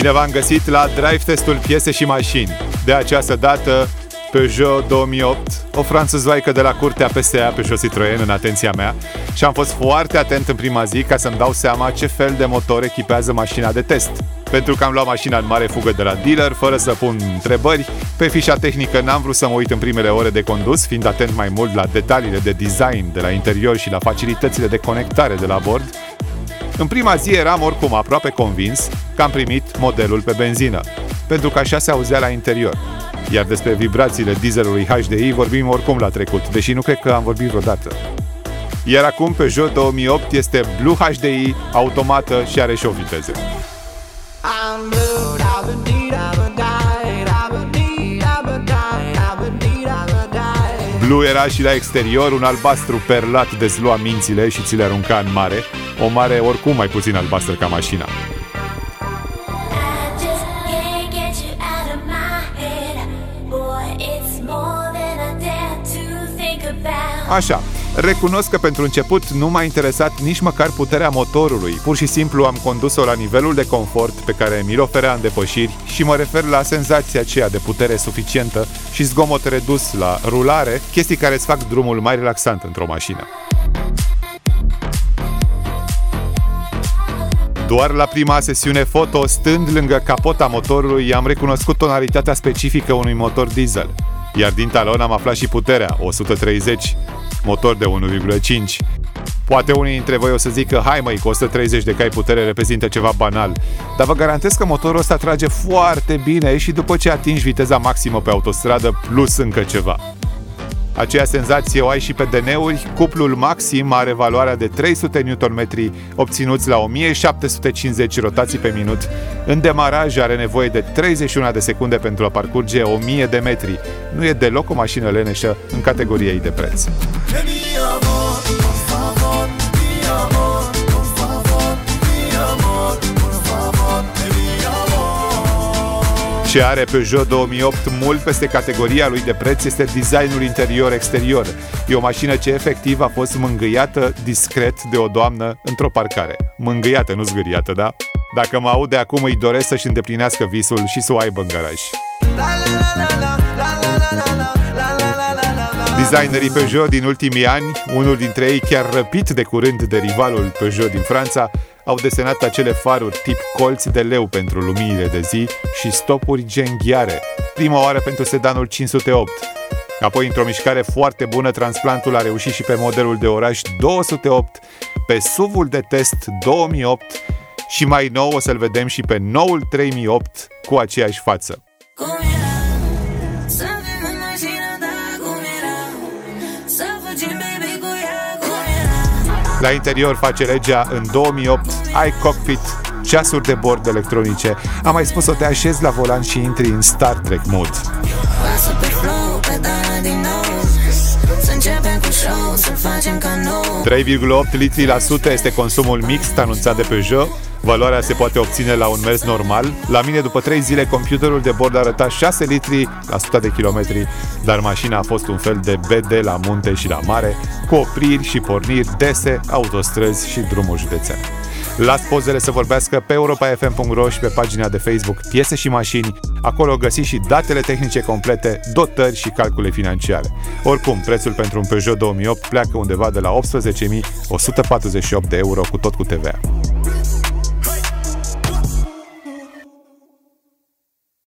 Bine v-am găsit la Drive Testul Piese și Mașini. De această dată, Peugeot 2008, o franțuzoaică de la curtea PSA, Peugeot Citroën, în atenția mea, și am fost foarte atent în prima zi ca să-mi dau seama ce fel de motor echipează mașina de test. Pentru că am luat mașina în mare fugă de la dealer, fără să pun întrebări, pe fișa tehnică n-am vrut să mă uit în primele ore de condus, fiind atent mai mult la detaliile de design de la interior și la facilitățile de conectare de la bord. În prima zi eram oricum aproape convins că am primit modelul pe benzină, pentru că așa se auzea la interior. Iar despre vibrațiile dieselului HDI vorbim oricum la trecut, deși nu cred că am vorbit vreodată. Iar acum Peugeot 2008 este Blue HDI, automată și are și o viteză. Blue era și la exterior, un albastru perlat dezlua mințile și ți le arunca în mare, o mare oricum mai puțin albastră ca mașina. Așa, recunosc că pentru început nu m-a interesat nici măcar puterea motorului. Pur și simplu am condus-o la nivelul de confort pe care mi-l oferea în depășiri și mă refer la senzația aceea de putere suficientă și zgomot redus la rulare, chestii care îți fac drumul mai relaxant într-o mașină. Doar la prima sesiune foto, stând lângă capota motorului, am recunoscut tonalitatea specifică unui motor diesel. Iar din talon am aflat și puterea, 130, motor de 1,5. Poate unii dintre voi o să zică, hai măi, că 130 de cai putere reprezintă ceva banal. Dar vă garantez că motorul ăsta trage foarte bine și după ce atingi viteza maximă pe autostradă, plus încă ceva. Aceea senzație o ai și pe DN-uri, cuplul maxim are valoarea de 300 Nm obținuți la 1750 rotații pe minut. În demaraj are nevoie de 31 de secunde pentru a parcurge 1000 de metri. Nu e deloc o mașină leneșă în categoria ei de preț. Ce are Peugeot 2008 mult peste categoria lui de preț este designul interior-exterior. E o mașină ce efectiv a fost mângâiată discret de o doamnă într-o parcare. Mângâiată, nu zgâriată, da? Dacă mă aude acum, îi doresc să-și îndeplinească visul și să o aibă în garaj. Designerii Peugeot din ultimii ani, unul dintre ei chiar răpit de curând de rivalul Peugeot din Franța, au desenat acele faruri tip colți de leu pentru luminile de zi și stopuri genghiare, prima oară pentru sedanul 508. Apoi, într-o mișcare foarte bună, transplantul a reușit și pe modelul de oraș 208, pe SUV-ul de test 2008 și mai nou o să-l vedem și pe noul 3008 cu aceeași față. La interior face legea în 2008, ai cockpit, ceasuri de bord electronice. Am mai spus-o, te așezi la volan și intri în Star Trek mode. 3,8 litri la sută este consumul mixt anunțat de Peugeot. Valoarea se poate obține la un mers normal. La mine, după 3 zile, computerul de bord arăta 6 litri la 100 de kilometri, dar mașina a fost un fel de BD la munte și la mare, cu opriri și porniri dese, autostrăzi și drumuri județene. Las pozele să vorbească pe europafm.ro și pe pagina de Facebook Piese și Mașini. Acolo găsiți și datele tehnice complete, dotări și calcule financiare. Oricum, prețul pentru un Peugeot 2008 pleacă undeva de la 18.148 de euro cu tot cu TVA.